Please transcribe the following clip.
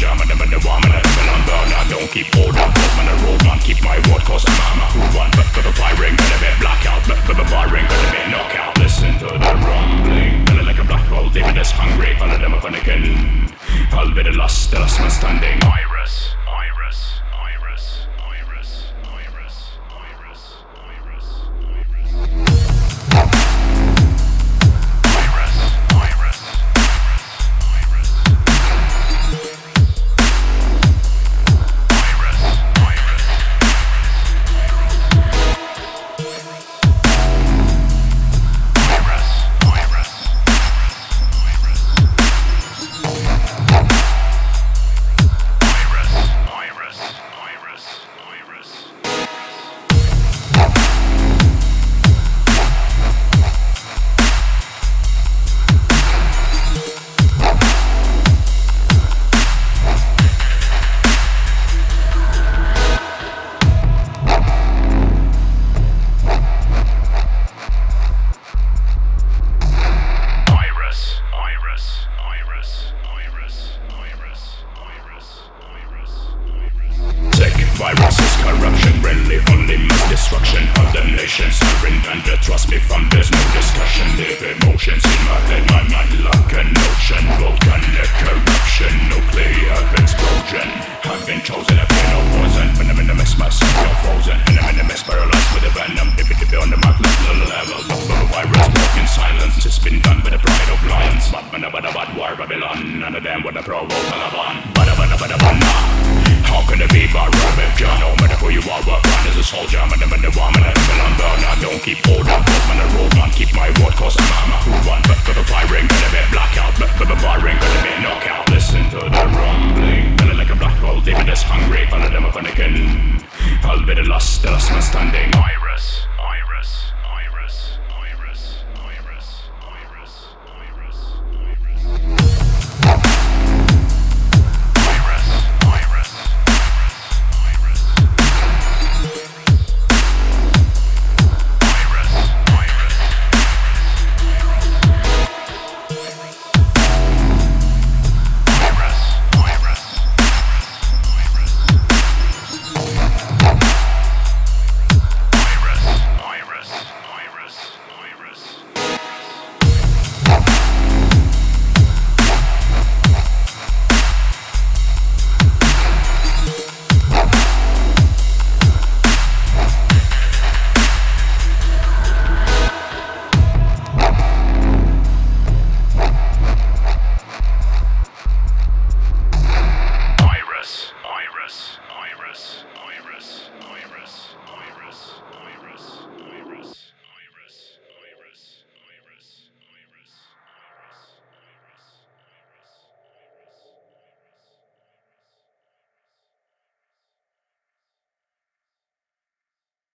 soldier, man, I'm the one, man, I'm on burner. Don't keep order, cause man, a road man, keep my word, cause I'm a who one. But the firing, gonna be blackout, but the firing, gonna be knockout. Listen to the rumbling, feeling like a black hole, David is hungry, all of them are panicking. I'll be the last man standing. Iris, Iris, Iris, Iris, Iris, Iris, Iris, viruses, corruption, really only mass destruction. Condemnation, surrender, trust me from there's no discussion. Live emotions in my head, my mind like an ocean. Volcanic eruption, nuclear explosion. I've been chosen, I've been no poison. When I'm in the mess, myself, you're frozen. And I'm in the mess, paralyzed with a venom. Dip on the mark, level. The virus, walk in silence. It's been done with the pride of lions. But bad war, Babylon. None of them with the provoke Taliban. How can it be but rebellion? No matter who you are, work on as a soldier. Man, I'm the one, man, I'm on burner. Don't keep order, cause man, a road man, keep my word, cause I'm a who one. But the firing, gonna be blackout. But the firing, gonna be knockout. Listen to the rumbling, feeling like a black hole. David is hungry, all of them are panicking. I'll be the last man standing. Iris, Iris, Iris, Iris, Iris, Iris, Iris, Iris. Iris, Iris.